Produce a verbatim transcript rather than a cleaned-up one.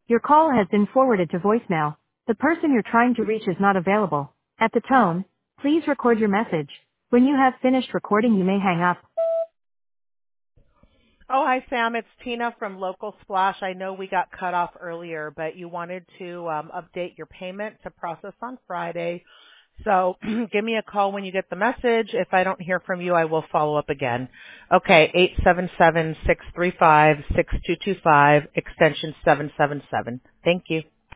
Your call has been forwarded to voicemail. The person you're trying to reach is not available. At the tone, please record your message. When you have finished recording, you may hang up. Oh, hi, Sam. It's Tina from Local Splash. I know we got cut off earlier, but you wanted to um, update your payment to process on Friday. So give me a call when you get the message. If I don't hear from you, I will follow up again. Okay, eight seven seven, six three five, six two two five, extension seven seven seven. Thank you.